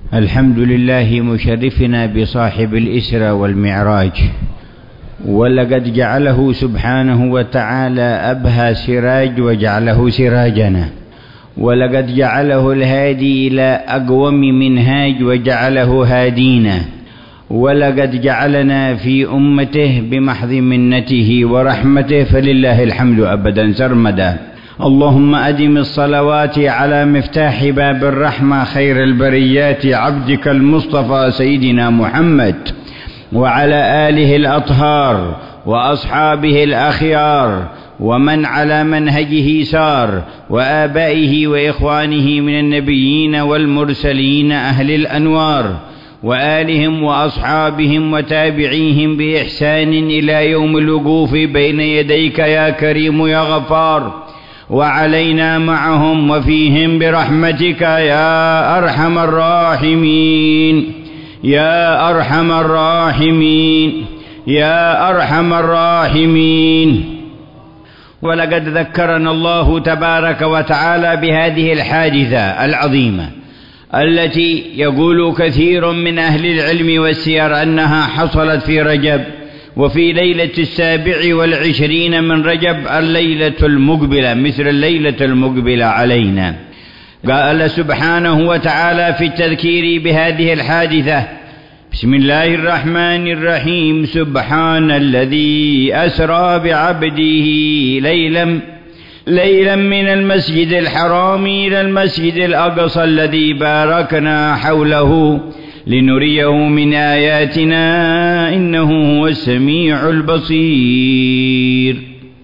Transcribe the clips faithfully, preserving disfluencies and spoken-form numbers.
الحمد لله مشرفنا بصاحب الإسرى والمعراج، ولقد جعله سبحانه وتعالى أبهى سراج وجعله سراجنا، ولقد جعله الهادي إلى أقوم منهاج وجعله هادينا، ولقد جعلنا في أمته بمحض منته ورحمته، فلله الحمد أبدا سرمدا. اللهم أدم الصلوات على مفتاح باب الرحمة خير البريات عبدك المصطفى سيدنا محمد، وعلى آله الأطهار وأصحابه الأخيار ومن على منهجه سار، وآبائه وإخوانه من النبيين والمرسلين أهل الأنوار، وآلهم وأصحابهم وتابعيهم بإحسان إلى يوم الوقوف بين يديك يا كريم يا غفار، وعلينا معهم وفيهم برحمتك يا أرحم الراحمين يا أرحم الراحمين يا أرحم الراحمين. ولقد ذكرنا الله تبارك وتعالى بهذه الحادثة العظيمة التي يقول كثير من أهل العلم والسير أنها حصلت في رجب، وفي ليلة السابع والعشرين من رجب، الليلة المقبلة مثل الليلة المقبلة علينا. قال سبحانه وتعالى في التذكير بهذه الحادثة: بسم الله الرحمن الرحيم. سبحان الذي أسرى بعبده ليلا ليلا من المسجد الحرام إلى المسجد الأقصى الذي باركنا حوله لنريه من آياتنا إنه هو السميع البصير.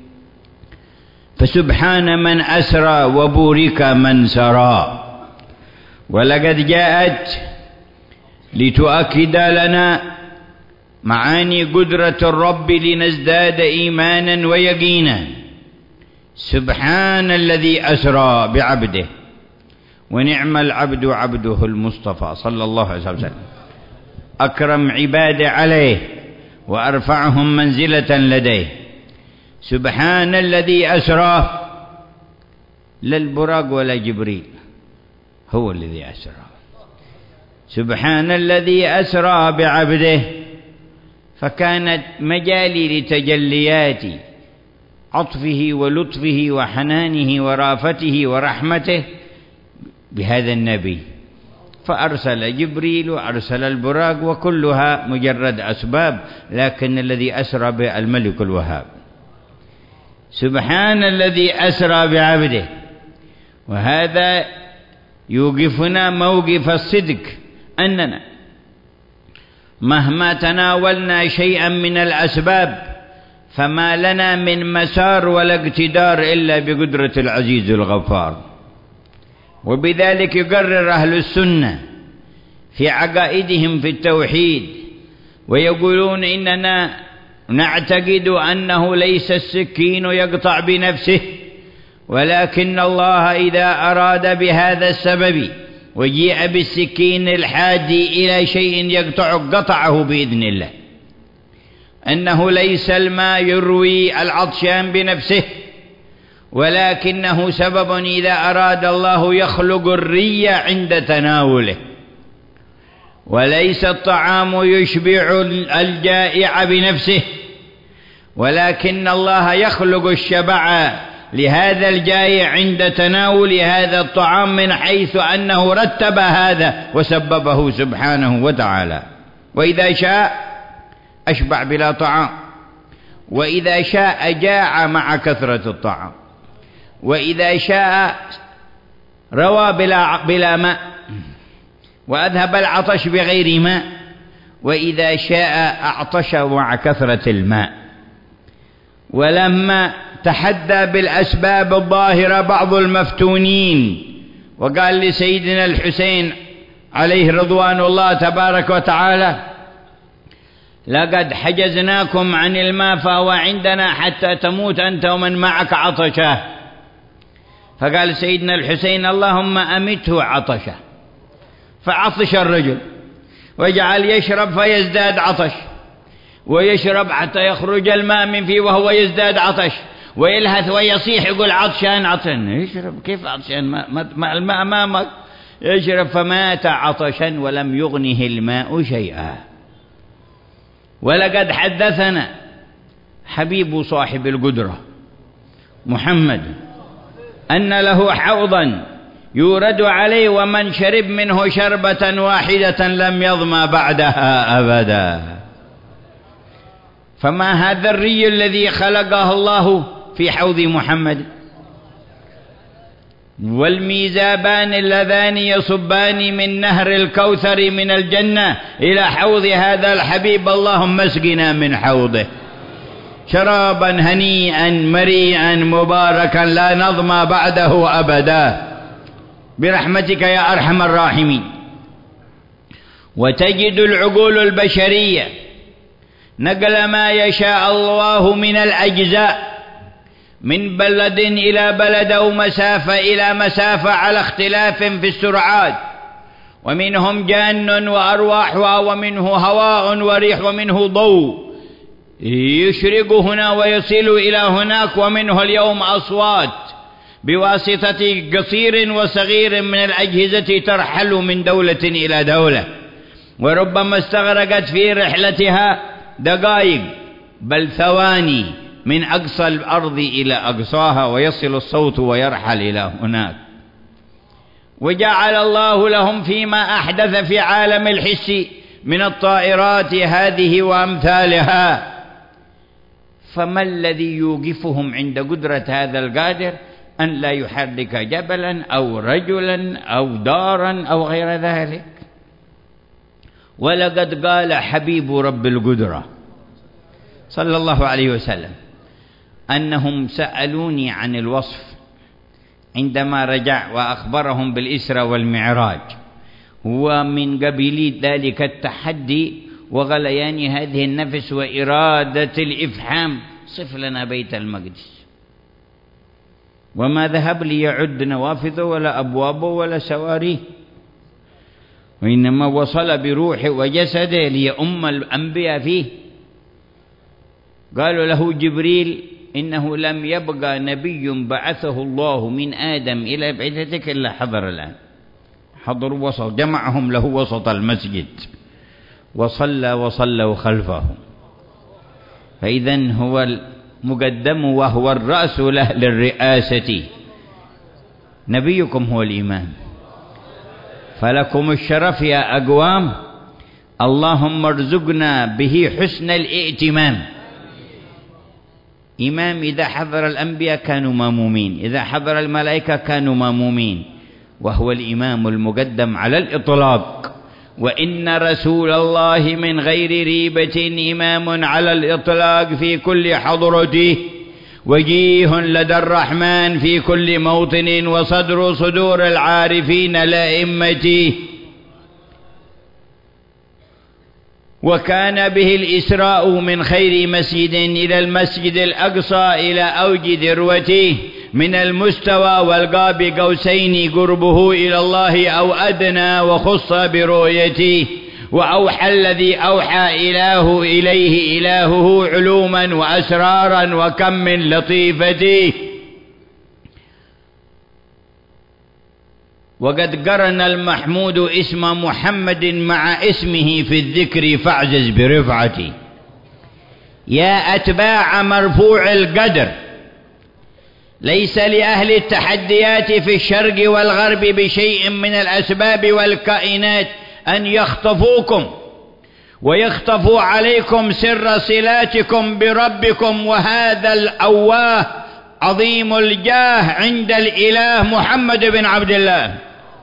فسبحان من أسرى وبورك من سرى. ولقد جاءت لتؤكد لنا معاني قدرة الرب لنزداد إيمانا ويقينا. سبحان الذي أسرى بعبده، ونعم العبد عبده المصطفى صلى الله عليه وسلم، أكرم عباده عليه وأرفعهم منزلة لديه. سبحان الذي أسرى، لا البراق ولا جبريل، هو الذي أسرى. سبحان الذي أسرى بعبده، فكانت مجالي لتجليات عطفه ولطفه وحنانه ورافته ورحمته بهذا النبي، فأرسل جبريل وأرسل البراق، وكلها مجرد أسباب، لكن الذي أسرى بالملك الوهاب. سبحان الذي أسرى بعبده، وهذا يوقفنا موقف الصدق، أننا مهما تناولنا شيئا من الأسباب فما لنا من مسار ولا اقتدار إلا بقدرة العزيز الغفار. وبذلك يقرر أهل السنة في عقائدهم في التوحيد، ويقولون إننا نعتقد أنه ليس السكين يقطع بنفسه، ولكن الله إذا أراد بهذا السبب وجيء بالسكين الحادي إلى شيء يقطع قطعه بإذن الله. أنه ليس الماء يروي العطشان بنفسه، ولكنه سبب إذا أراد الله يخلق الري عند تناوله. وليس الطعام يشبع الجائع بنفسه، ولكن الله يخلق الشبع لهذا الجائع عند تناول هذا الطعام، من حيث أنه رتب هذا وسببه سبحانه وتعالى. وإذا شاء أشبع بلا طعام، وإذا شاء جاع مع كثرة الطعام، وإذا شاء روى بلا, بلا ماء وأذهب العطش بغير ماء، وإذا شاء أعطش مع كثرة الماء. ولما تحدى بالأسباب الظاهرة بعض المفتونين وقال لسيدنا الحسين عليه رضوان الله تبارك وتعالى: لقد حجزناكم عن الماء فهو عندنا حتى تموت أنت ومن معك عطشا. فقال سيدنا الحسين: اللهم أمته عطشا. فعطش الرجل وجعل يشرب فيزداد عطش، ويشرب حتى يخرج الماء من فيه وهو يزداد عطش، ويلهث ويصيح يقول: عطشان عطشان. يشرب كيف عطشان؟ ما الماء أمامك. يشرب فمات عطشا ولم يغنه الماء شيئا. ولقد حدثنا حبيب صاحب القدرة محمد أن له حوضا يورد عليه ومن شرب منه شربة واحدة لم يظمأ بعدها أبدا. فما هذا الري الذي خلقه الله في حوض محمد، والميزابان اللذان يصبان من نهر الكوثر من الجنة إلى حوض هذا الحبيب، اللهم اسقنا من حوضه شرابا هنيئا مريئا مباركا لا نظمأ بعده أبدا برحمتك يا أرحم الراحمين. وتجد العقول البشرية نقل ما يشاء الله من الأجزاء من بلد إلى بلد أو مسافة إلى مسافة على اختلاف في السرعات، ومنهم جان وأرواح، ومنه هواء وريح، ومنه ضوء يشرق هنا ويصل إلى هناك، ومنه اليوم أصوات بواسطة قصير وصغير من الأجهزة ترحل من دولة إلى دولة، وربما استغرقت في رحلتها دقائق بل ثواني من أقصى الأرض إلى أقصاها، ويصل الصوت ويرحل إلى هناك. وجعل الله لهم فيما أحدث في عالم الحس من الطائرات هذه وأمثالها، فما الذي يوقفهم عند قدرة هذا القادر أن لا يحرك جبلا أو رجلا أو دارا أو غير ذلك؟ ولقد قال حبيب رب القدرة صلى الله عليه وسلم أنهم سألوني عن الوصف عندما رجع وأخبرهم بالإسراء والمعراج، ومن قبيل ذلك التحدي وغليان هذه النفس وإرادة الإفحام: صف لنا بيت المقدس. وما ذهب ليعد نوافذه ولا أبوابه ولا سواريه، وإنما وصل بروحه وجسده ليؤم الأنبياء فيه. قالوا له جبريل: إنه لم يبقى نبي بعثه الله من آدم إلى بعثتك إلا حضر الآن. حضر وسط، جمعهم له وسط المسجد وصلى وصلوا خلفه، فإذا هو المقدم وهو الرأس له للرئاسة. نبيكم هو الإمام، فلكم الشرف يا أقوام، اللهم ارزقنا به حسن الائتمام. إمام إذا حضر الأنبياء كانوا مامومين، إذا حضر الملائكة كانوا مامومين، وهو الإمام المقدم على الإطلاق. وإن رسول الله من غير ريبة إمام على الإطلاق في كل حضرته، وجيه لدى الرحمن في كل موطن، وصدر صدور العارفين لأئمته. وكان به الإسراء من خير مسجد إلى المسجد الأقصى إلى أوج ذروته من المستوى، والقاب قوسين قربه إلى الله أو أدنى، وخص برؤيته. وأوحى الذي أوحى إله إليه إلهه علوما وأسرارا، وكم من لطيفته. وقد قرن المحمود اسم محمد مع اسمه في الذكر فاعجز برفعته. يا أتباع مرفوع القدر، ليس لأهل التحديات في الشرق والغرب بشيء من الأسباب والكائنات أن يخطفوكم ويخطفوا عليكم سر صلاتكم بربكم، وهذا الأواه عظيم الجاه عند الإله محمد بن عبد الله.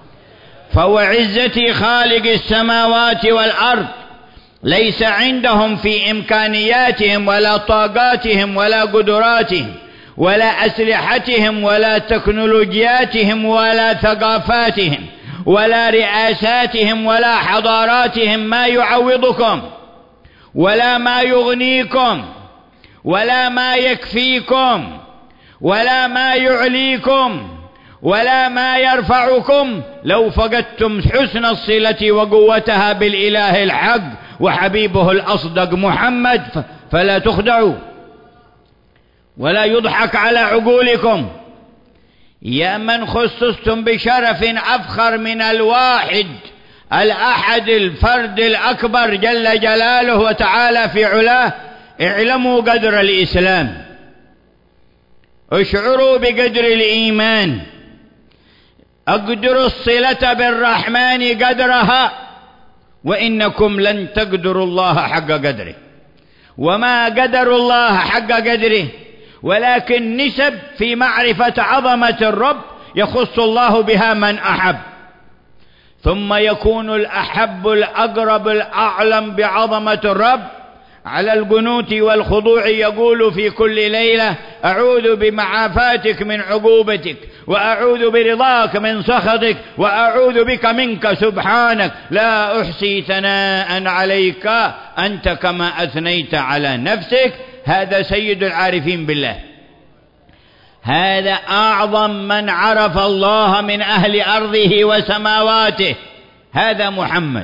فوعزة خالق السماوات والأرض ليس عندهم في إمكانياتهم ولا طاقاتهم ولا قدراتهم ولا أسلحتهم ولا تكنولوجياتهم ولا ثقافاتهم ولا رئاساتهم ولا حضاراتهم ما يعوضكم ولا ما يغنيكم ولا ما يكفيكم ولا ما يعليكم ولا ما يرفعكم لو فقدتم حسن الصلة وقوتها بالإله الحق وحبيبه الأصدق محمد. فلا تخدعوا ولا يضحك على عقولكم. يا من خصصتم بشرف أفخر من الواحد الأحد الفرد الأكبر جل جلاله وتعالى في علاه، اعلموا قدر الإسلام، اشعروا بقدر الإيمان، اقدروا الصلة بالرحمن قدرها، وإنكم لن تقدروا الله حق قدره، وما قدروا الله حق قدره، ولكن نسب في معرفة عظمة الرب يخص الله بها من أحب، ثم يكون الأحب الأقرب الأعلم بعظمة الرب على القنوت والخضوع يقول في كل ليلة: أعوذ بمعافاتك من عقوبتك، وأعوذ برضاك من سخطك، وأعوذ بك منك سبحانك، لا أحصي ثناء عليك أنت كما أثنيت على نفسك. هذا سيد العارفين بالله، هذا أعظم من عرف الله من أهل أرضه وسماواته، هذا محمد.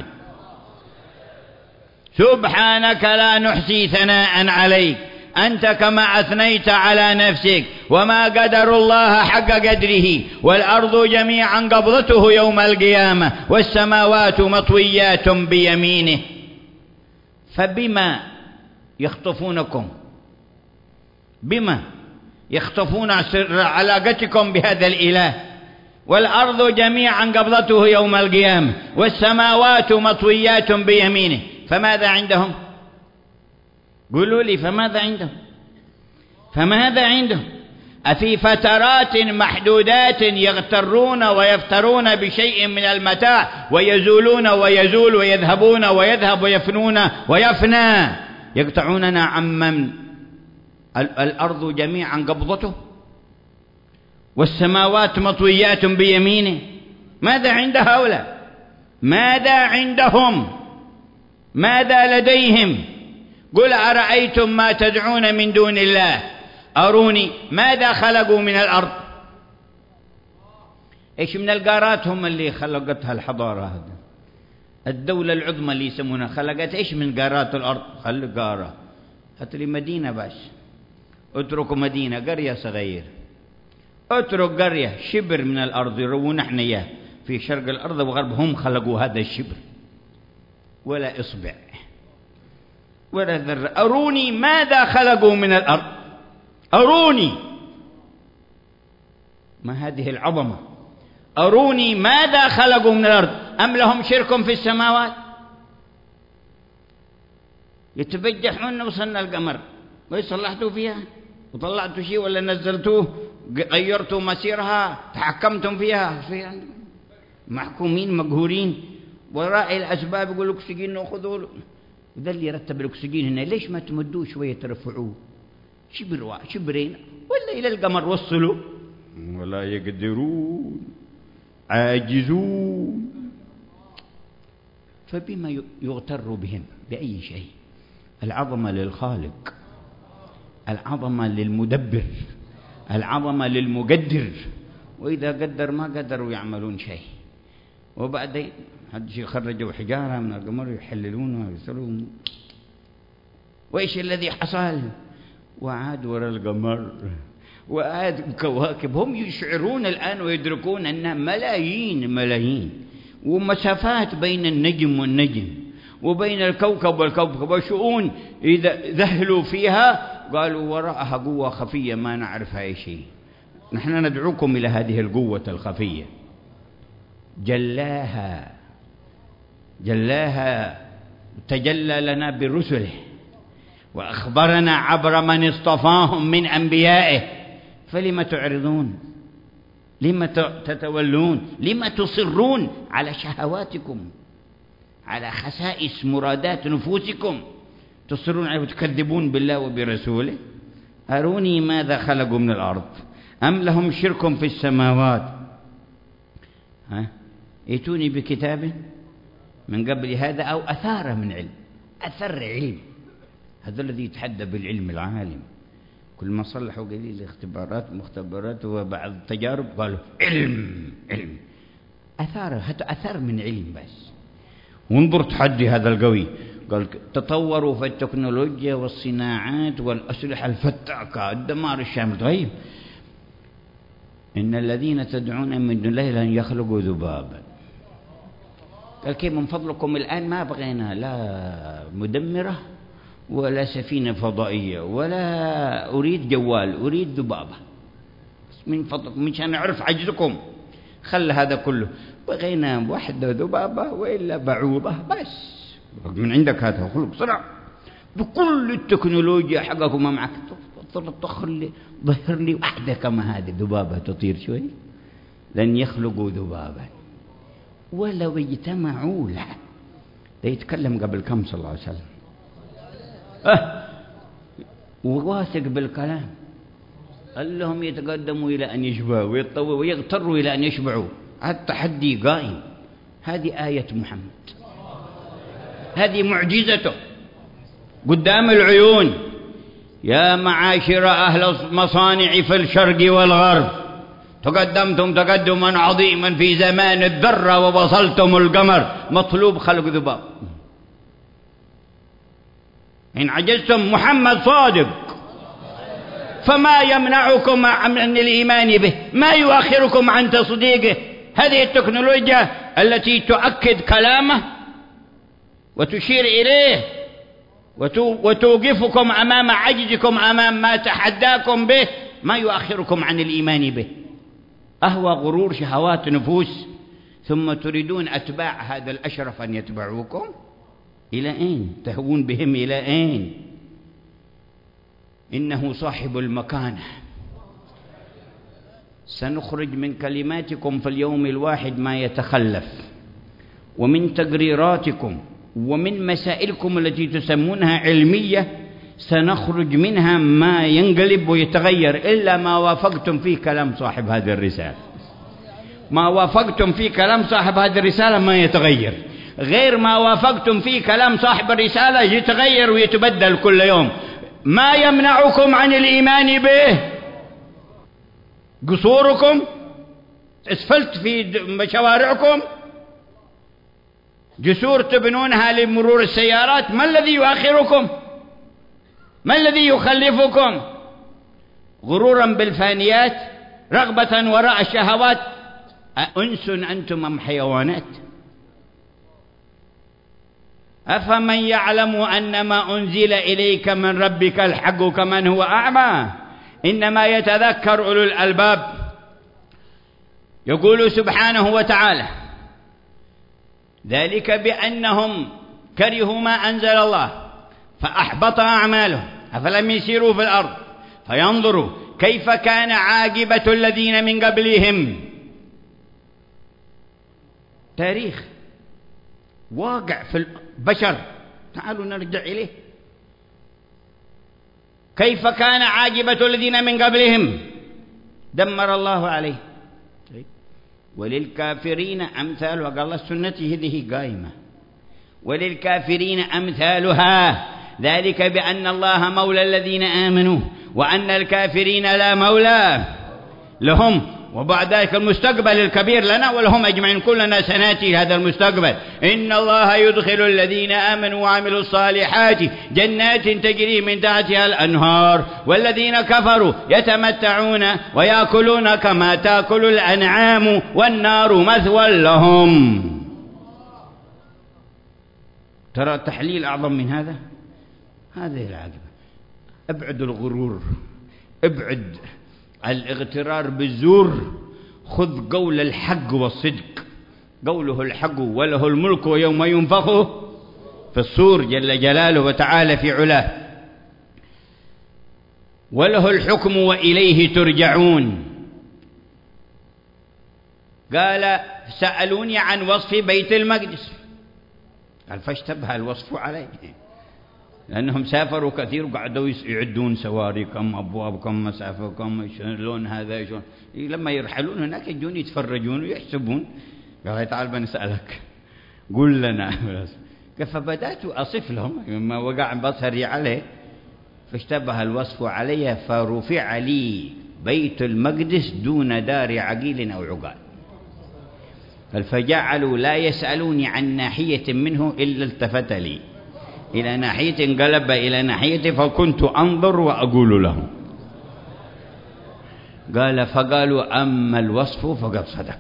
سبحانك لا نحصي ثناء عليك أنت كما أثنيت على نفسك، وما قدر الله حق قدره، والأرض جميعا قبضته يوم القيامة، والسماوات مطويات بيمينه. فبما يخطفونكم؟ بما يخطفون سر علاقتكم بهذا الإله؟ والأرض جميعا قبضته يوم القيامة، والسماوات مطويات بيمينه. فماذا عندهم؟ قولوا لي، فماذا عندهم؟ فماذا عندهم؟ أفي فترات محدودات يغترون ويفترون بشيء من المتاع، ويزولون ويزول، ويذهبون ويذهب، ويفنون ويفنى، يقطعوننا عمن الأرض جميعا قبضته، والسماوات مطويات بيمينه. ماذا عند هؤلاء؟ ماذا عندهم؟ ماذا لديهم؟ قل أرأيتم ما تدعون من دون الله أروني ماذا خلقوا من الأرض. إيش من القارات هم اللي خلقتها الحضارة؟ هذا الدولة العظمى اللي يسمونها خلقت إيش من قارات الأرض؟ خلق قارة، هات لي مدينة بس، اتركوا مدينة، قرية صغير، اترك قرية شبر من الأرض يروون احنا إياه في شرق الأرض وغرب، هم خلقوا هذا الشبر، ولا إصبع ولا ذرة. أروني ماذا خلقوا من الأرض، أروني، ما هذه العظمة؟ أروني ماذا خلقوا من الأرض، أم لهم شرك في السماوات؟ يتبجحون وصلنا القمر، ويصلحتوا فيها وطلعتوا شيء ولا نزلتوه، غيرتوا مسيرها، تحكمتم فيها، محكومين مقهورين وراء الأسباب. يقول الأكسجين نأخذه له، وذا اللي يرتب الأكسجين هنا ليش ما تمدوه شوية ترفعوه شبر شبرين ولا إلى القمر وصلوا؟ ولا يقدرون، عاجزون. فبما يغتر بهم؟ بأي شيء؟ العظمة للخالق، العظمة للمدبر، العظمة للمقدر، وإذا قدر ما قدروا يعملون شيء. وبعدين هذا شيء خرجوا حجارة من القمر يحللونها ويسلون. وإيش الذي حصل؟ وعاد وراء القمر، وعاد كواكب. هم يشعرون الآن ويدركون أن ملايين ملايين ومسافات بين النجم والنجم، وبين الكوكب والكوكب، وشؤون إذا ذهلوا فيها قالوا وراءها قوة خفية ما نعرفها أي شيء. نحن ندعوكم إلى هذه القوة الخفية. جلاها جلاها تجلى لنا برسله، وأخبرنا عبر من اصطفاهم من أنبيائه. فلم تعرضون؟ لم تتولون؟ لم تصرون على شهواتكم، على خسائس مرادات نفوسكم، تصرون عليه وتكذبون بالله وبرسوله؟ أروني ماذا خلقوا من الأرض، أم لهم شرك في السماوات؟ ها؟ ائتوني بكتاب من قبل هذا أو أثار من علم. أثر علم، هذا الذي يتحدى بالعلم العالم. كل ما صلحوا قليل اختبارات مختبرات وبعض التجارب قالوا علم علم. أثار، أثر من علم بس. وانظر تحدي هذا القوي، قال تطوروا في التكنولوجيا والصناعات والأسلحة الفتاكة، الدمار الشامل. طيب إن الذين تدعون من دون الله لن يخلقوا ذبابا. قال كيف من فضلكم الآن ما بغينا لا مدمرة ولا سفينة فضائية ولا أريد جوال، أريد ذبابة من فضلكم مشان نعرف عجزكم. خل هذا كله، بغينا واحدة ذبابة وإلا بعوضة بس من عندك هذا خلق بسرعة بكل التكنولوجيا حقكم ما معك، طخر لي ظهر لي واحدة كما هذه ذبابة تطير شوي. لن يخلقوا ذبابا ولو اجتمعوا له. ده يتكلم قبل كم صلى الله عليه وسلم أه وواثق بالكلام. قال لهم يتقدموا إلى أن يشبعوا ويطووا ويغتروا إلى أن يشبعوا. التحدي قائم. هذه آية محمد، هذه معجزته قدام العيون. يا معاشر أهل المصانع في الشرق والغرب، تقدمتم تقدما عظيما في زمان الذرة ووصلتم القمر. مطلوب خلق ذباب. إن عجزتم محمد صادق، فما يمنعكم عن الإيمان به؟ ما يؤخركم عن تصديقه؟ هذه التكنولوجيا التي تؤكد كلامه وتشير إليه وتوقفكم أمام عجزكم، أمام ما تحداكم به، ما يؤخركم عن الإيمان به؟ أهوى غرور شهوات نفوس، ثم تريدون أتباع هذا الأشرف أن يتبعوكم؟ إلى أين تهوون بهم؟ إلى أين؟ إنه صاحب المكانة. سنخرج من كلماتكم في اليوم الواحد ما يتخلف، ومن تقريراتكم ومن مسائلكم التي تسمونها علمية سنخرج منها ما ينقلب ويتغير، إلا ما وافقتم فيه كلام صاحب هذه الرسالة. ما وافقتم فيه كلام صاحب هذه الرسالة ما يتغير، غير ما وافقتم فيه كلام صاحب الرسالة يتغير ويتبدل كل يوم. ما يمنعكم عن الإيمان به؟ قصوركم؟ اسفلت في شوارعكم؟ جسور تبنونها لمرور السيارات؟ ما الذي يؤخركم؟ ما الذي يخلفكم؟ غرورا بالفانيات، رغبة وراء الشهوات. أأنس أنتم أم حيوانات؟ أفمن يعلم أنما أنزل إليك من ربك الحق كمن هو أعمى؟ إنما يتذكر أولو الألباب. يقول سبحانه وتعالى: ذلك بأنهم كرهوا ما أنزل الله فأحبط أعمالهم أفلم يسيروا في الأرض فينظروا كيف كان عاقبة الذين من قبلهم. تاريخ واقع في البشر، تعالوا نرجع إليه. كيف كان عاقبة الذين من قبلهم؟ دمر الله عليه. وللكافرين أمثالها، قال الله سنته هذه قائمة. وللكافرين أمثالها، ذلك بأن الله مولى الذين آمنوا وأن الكافرين لا مولى لهم. وبعد ذلك المستقبل الكبير لنا ولهم أجمعين، كلنا سنأتي هذا المستقبل. إن الله يدخل الذين آمنوا وعملوا الصالحات جنات تجري من تحتها الأنهار والذين كفروا يتمتعون ويأكلون كما تأكل الأنعام والنار مثوى لهم. ترى تحليل أعظم من هذا؟ هذه العاقبة. ابعد الغرور، ابعد الاغترار بالزور، خذ قول الحق والصدق. قوله الحق وله الملك ويوم ينفخ في الصور جل جلاله وتعالى في علاه، وله الحكم وإليه ترجعون. قال: سألوني عن وصف بيت المقدس، قال فاشتبه الوصف عليه، لأنهم سافروا كثير وقعدوا يعدون سواري كم أبواب كم مسافة كم لون هذا شلون. لما يرحلون هناك يجون يتفرجون ويحسبون. قال: تعال بنسألك قل لنا. فبدأت أصف لهم مما وقع بصري عليه، فاشتبه الوصف علي فرفع لي بيت المقدس دون دار عقيل أو عقال. فجعلوا لا يسألوني عن ناحية منه إلا التفت لي إلى ناحية، انقلب إلى ناحية، فكنت أنظر وأقول لهم. قال فقالوا أما الوصف فقد صدق.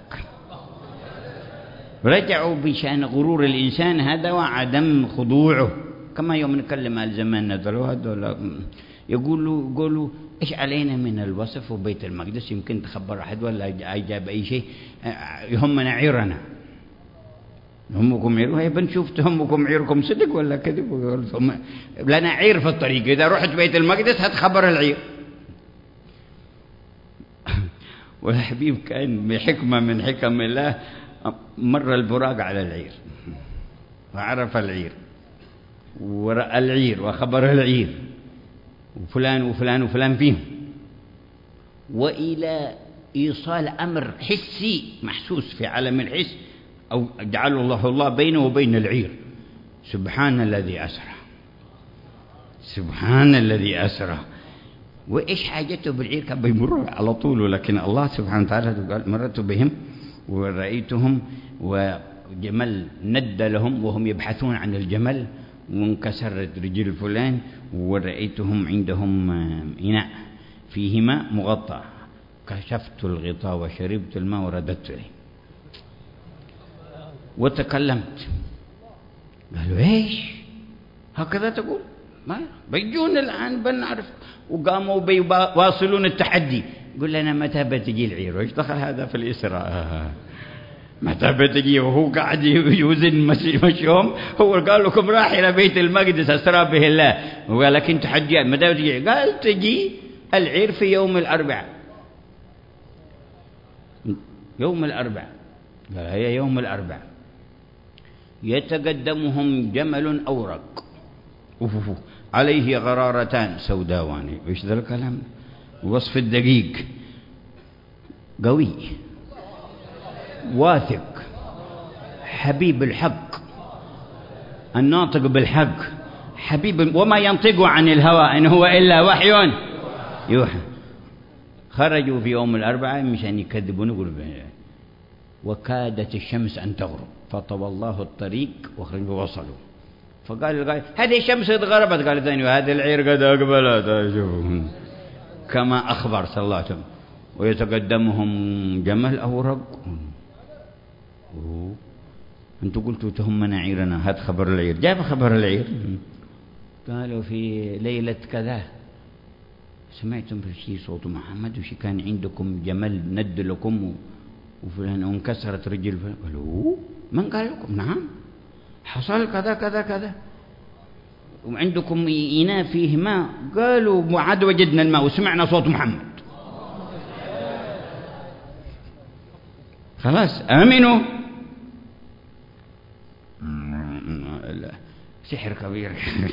رجعوا بشأن غرور الإنسان هذا وعدم خضوعه. كما يوم نكلم على زمان نزلوا هذول يقولوا يقولوا إيش علينا من الوصف وبيت المقدس، يمكن تخبر أحد ولا جاب أي شيء يهمنا عيرنا. همكم عير، وهي بنشوف تهمكم عيركم صدق ولا كذب. لنا عير في الطريق، إذا رحت بيت المقدس هتخبر العير. والحبيب كان بحكمة من حكم الله مر البراق على العير وعرف العير ورأى العير وخبر العير وفلان وفلان وفلان فيهم، وإلى إيصال أمر حسي محسوس في عالم الحس أو جعله الله الله بينه وبين العير. سبحان الذي أسرى، سبحان الذي أسرى. وإيش حاجته بالعير؟ كان بيمر على طول، ولكن الله سبحانه وتعالى قال مررت بهم ورأيتهم وجمل ند لهم وهم يبحثون عن الجمل وانكسرت رجل فلان، ورأيتهم عندهم إناء فيه ماء مغطى، كشفت الغطاء وشربت الماء ورددت إليه وتكلمت. قالوا إيش هكذا تقول؟ ما بيجون الآن بنعرف. وقاموا بيواصلون التحدي. قل لنا متى بتجي العير؟ وإيش دخل هذا في الإسراء؟ متى بتجي؟ وهو قاعد يوزن مشيهم. هو قال لكم راح إلى بيت المقدس أسرى به الله، وقال لكن تحديات متى بتجي؟ قال تجي العير في يوم الأربعاء. يوم الأربعاء قال هي يوم الأربعاء يتقدمهم جمل أورق أوفوفو عليه غرارتان سوداوان. وإيش ذا الكلام؟ وصف الدقيق، قوي واثق حبيب الحق الناطق بالحق حبيب وما ينطق عن الهوى إن هو إلا وحي يوحى. خرجوا في يوم الأربعاء مشان يكذبون يقولوا وكادت الشمس أن تغرب فطوى الله الطريق وخرجوا وصلوا. فقال القائل هذه الشمس غربت. قال الثاني وهذه العير قد أقبلت كما أخبر صلى الله عليه وسلم. ويتقدمهم جمل أورق. أنتوا قلتوا تهمنا عيرنا، هات خبر العير. جاب خبر العير. قالوا في ليلة كذا سمعتم في شيء صوت محمد وشي كان عندكم جمل ند لكم وفلان وانكسرت رجل فلان. قالوا من قال لكم؟ نعم حصل كذا كذا كذا وعندكم إناء فيه ماء. قالوا وعد وجدنا الماء وسمعنا صوت محمد. خلاص آمنوا. سحر كبير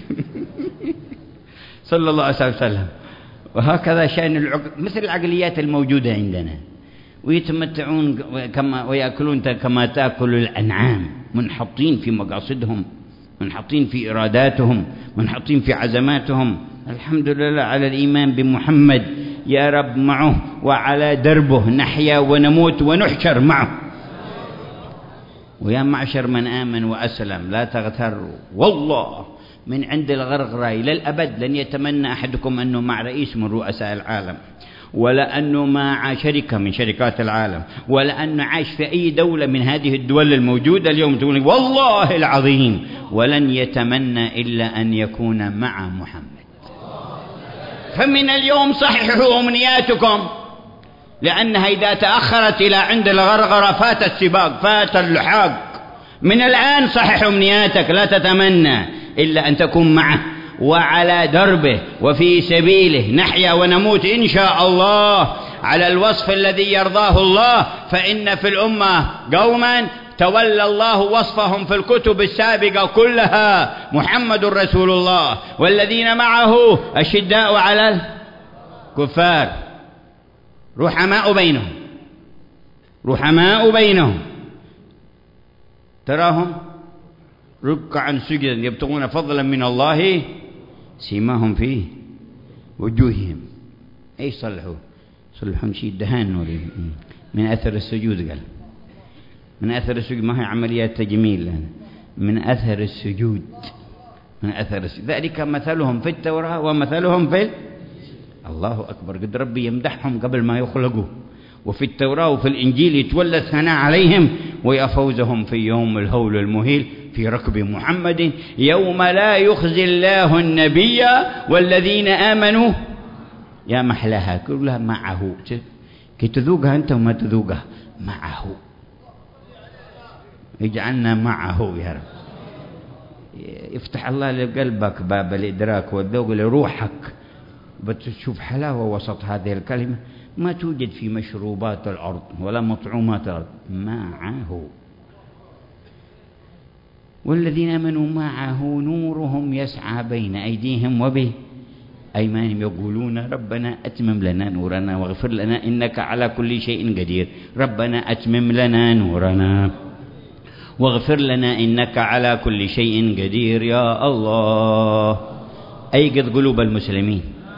صلى الله عليه وسلم. وهكذا شأن العقل مثل العقليات الموجودة عندنا، ويتمتعون كما ويأكلون كما تأكل الأنعام، منحطين في مقاصدهم، منحطين في إراداتهم، منحطين في عزماتهم. الحمد لله على الإيمان بمحمد يا رب معه، وعلى دربه نحيا ونموت ونحشر معه. ويا معشر من آمن وأسلم لا تغتروا، والله من عند الغرغرة إلى الأبد لن يتمنى أحدكم أنه مع رئيس من رؤساء العالم، ولا أنه مع شركة من شركات العالم، ولا أنه عاش في أي دولة من هذه الدول الموجودة اليوم. تقول والله العظيم ولن يتمنى إلا أن يكون مع محمد. فمن اليوم صححوا أمنياتكم، لأنها إذا تأخرت إلى عند الغرغرة فات السباق، فات اللحاق. من الآن صحح أمنياتك، لا تتمنى إلا أن تكون معه وعلى دربه وفي سبيله نحيا ونموت إن شاء الله على الوصف الذي يرضاه الله. فإن في الأمة قوما تولى الله وصفهم في الكتب السابقة كلها محمد رسول الله والذين معه أشداء على الكفار رحماء بينهم، رحماء بينهم تراهم ركعا سجدا يبتغون فضلا من الله سيماهم في وجوههم. ايش صلحوا؟ صلحوا شيء دهان من اثر السجود. قال من اثر السجود، ما هي عمليات تجميل، من اثر السجود، من اثر السجود. ذلك مثلهم في التوراة ومثلهم في الله أكبر. قد ربي يمدحهم قبل ما يخلقوا، وفي التوراة وفي الإنجيل يتولى الثناء عليهم، ويا فوزهم في يوم الهول المهيل في ركب محمد يوم لا يخزي الله النبي والذين آمنوا. يا محلاها كلها معه، كي تذوقها أنت وما تذوقها معه. اجعلنا معه يا رب. يفتح الله لقلبك باب الإدراك والذوق لروحك، بتشوف حلاوة وسط هذه الكلمة ما توجد في مشروبات الأرض ولا مطعومات الأرض. معه والذين آمنوا معه نورهم يسعى بين أيديهم وبأيمانهم يقولون ربنا أتمم لنا نورنا واغفر لنا إنك على كل شيء قدير. ربنا أتمم لنا نورنا واغفر لنا إنك على كل شيء قدير. يا الله أيقظ قلوب المسلمين،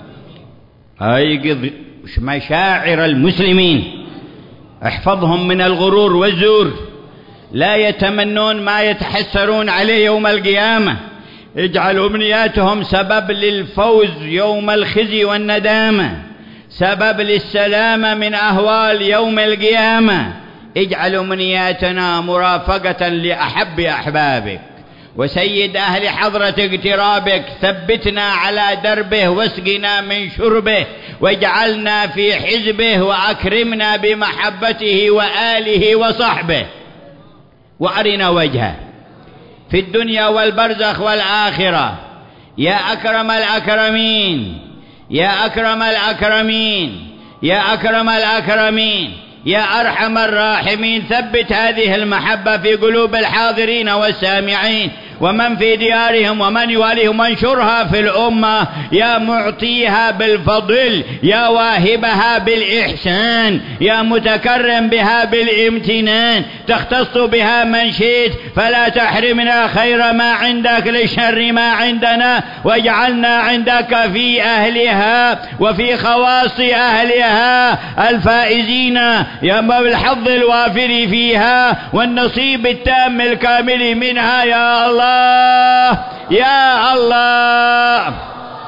أيقظ مشاعر المسلمين، احفظهم من الغرور والزور، لا يتمنون ما يتحسرون عليه يوم القيامة. اجعل أمنياتهم سبب للفوز يوم الخزي والندامة، سبب للسلامة من أهوال يوم القيامة. اجعل أمنياتنا مرافقة لأحب أحبابك وسيد أهل حضرة اقترابك. ثبتنا على دربه واسقنا من شربه واجعلنا في حزبه وأكرمنا بمحبته وآله وصحبه، وأرنا وجهه في الدنيا والبرزخ والآخرة يا أكرم الأكرمين، يا أكرم الأكرمين، يا أكرم الأكرمين، يا أرحم الراحمين. ثبت هذه المحبة في قلوب الحاضرين والسامعين ومن في ديارهم ومن يواليهم، وانشرها في الأمة يا معطيها بالفضل، يا واهبها بالإحسان، يا متكرم بها بالامتنان. تختص بها من شئت فلا تحرمنا خير ما عندك لشر ما عندنا، واجعلنا عندك في أهلها وفي خواص أهلها الفائزين يا بالحظ الوافر فيها والنصيب التام الكامل منها يا الله يا الله.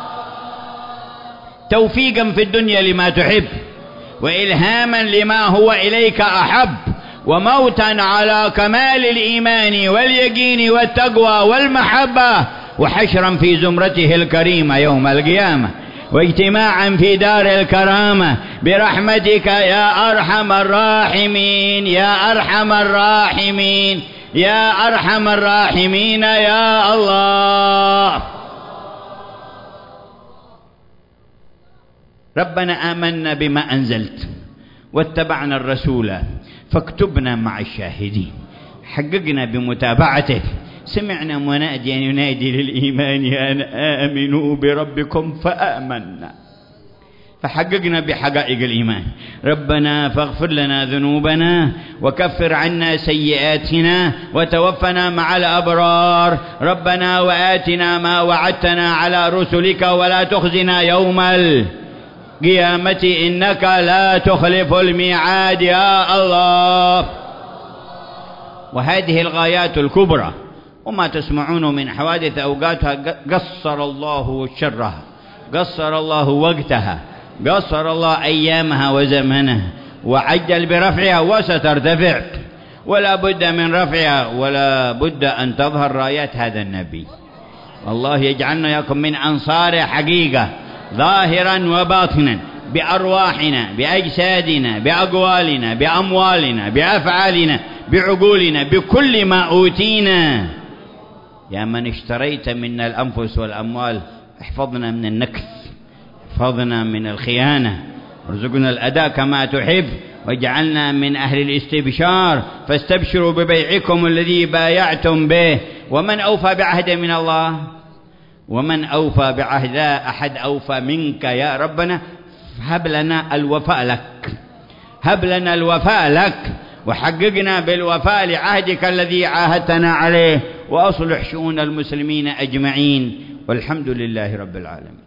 توفيقا في الدنيا لما تحب، وإلهاما لما هو إليك أحب، وموتا على كمال الإيمان واليقين والتقوى والمحبة، وحشرا في زمرته الكريمة يوم القيامة، واجتماعا في دار الكرامة برحمتك يا أرحم الراحمين، يا أرحم الراحمين، يا أرحم الراحمين يا الله. ربنا آمنا بما أنزلت واتبعنا الرسول فاكتبنا مع الشاهدين. حققنا بمتابعته. سمعنا مناديا ينادي للإيمان أن آمنوا بربكم فآمنا، فحققنا بحقائق الإيمان. ربنا فاغفر لنا ذنوبنا وكفر عنا سيئاتنا وتوفنا مع الأبرار. ربنا وآتنا ما وعدتنا على رسلك ولا تخزنا يوم القيامة إنك لا تخلف الميعاد يا الله. وهذه الغايات الكبرى وما تسمعون من حوادث أوقاتها قصر الله شرها، قصر الله وقتها، قصر الله أيامها وزمنها، وعجل برفعها وسترتفع، ولا بد من رفعها، ولا بد أن تظهر رايات هذا النبي. الله يجعلنا ياكم من أنصار حقيقة ظاهرا وباطنا، بأرواحنا بأجسادنا بأقوالنا بأموالنا بأفعالنا بعقولنا بكل ما أوتينا. يا من اشتريت منا الأنفس والأموال احفظنا من النكث، احفظنا من الخيانة، ارزقنا الأداء كما تحب، واجعلنا من أهل الاستبشار. فاستبشروا ببيعكم الذي بايعتم به. ومن أوفى بعهد من الله؟ ومن أوفى بعهد؟ أحد أوفى منك يا ربنا، هب لنا الوفاء لك، هب لنا الوفاء لك، وحققنا بالوفاء لعهدك الذي عاهدتنا عليه، وأصلح شؤون المسلمين أجمعين، والحمد لله رب العالمين.